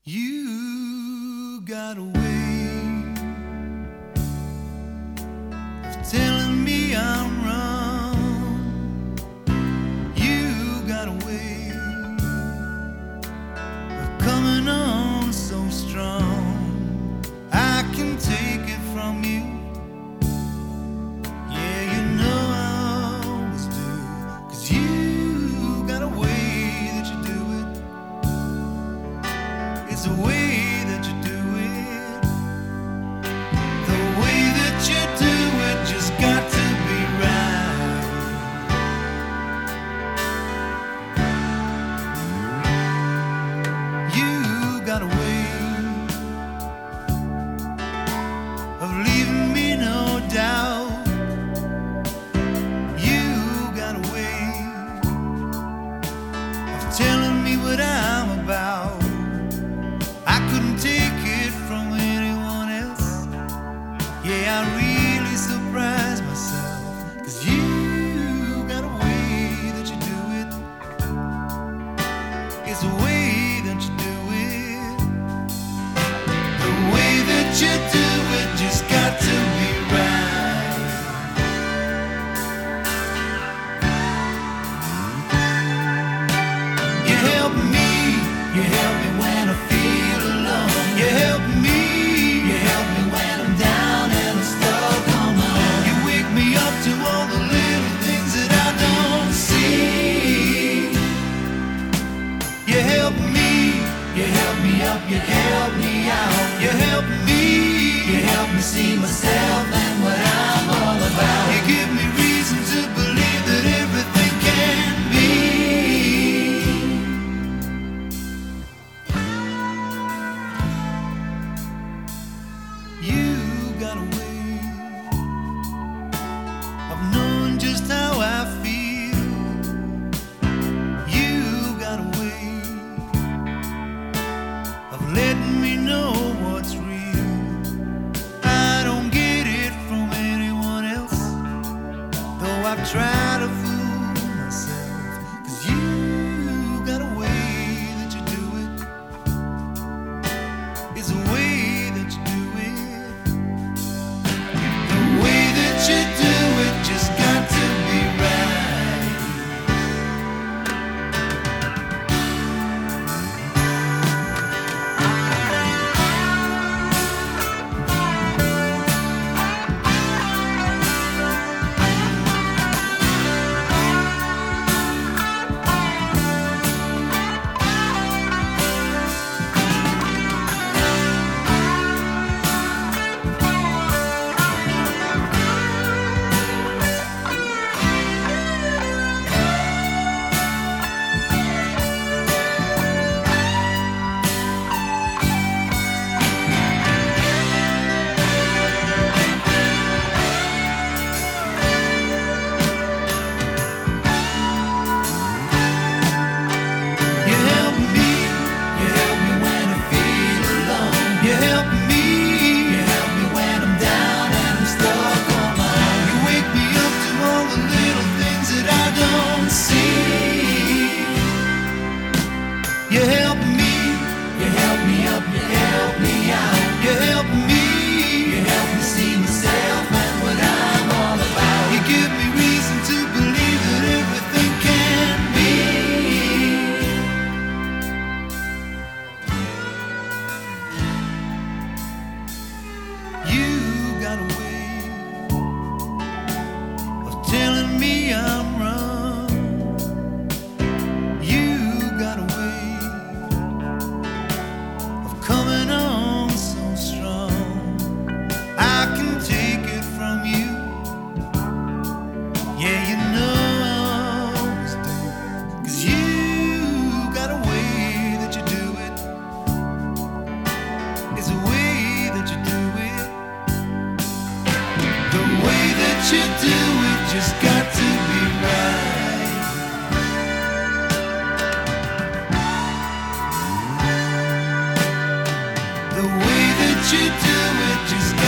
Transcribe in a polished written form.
You got a way of telling me I'm wrong. You got a way of coming on so strong. I can take it from you. Yeah, you know I always do. 'Cause you got a way that you do it. It's the way that you do it. The way that you do it just got to be right. You got a way of leaving me no doubt. You got a way of telling me what I'm about. I couldn't take it from anyone else. Yeah, I really surprised myself. 'Cause you got a way that you do it. It's the way that you do it. The way that you do it just got to be right. You help me when I feel alone. You help me when I'm down and I'm stuck on my own. You wake me up to all the little things that I don't see. You help me up, you help me out. You help me see myself and what I'm all about. You give me reason to believe that everything can be. You got a way of knowing just how I feel. You got a way of letting me know what's real. I don't get it from anyone else, though I've tried to fool myself. 'Cause you got a way that you do it. It's a way that you do it. The way that you do it just got to be right. You help me when I feel alone. You help me when I'm down and I'm stuck on my own. You wake me up to all the little things that I don't see. You help me up, you help me out. You help me see myself and what I'm all about. You give me reason to believe that everything can be. You got a way of telling me I'm wrong. You got a way of coming on so strong. I can take it from you. Yeah, you know I always do. 'Cause you got a way that you do it. It's the way that you do it. The way that you do it just got to be right. The way that you do it just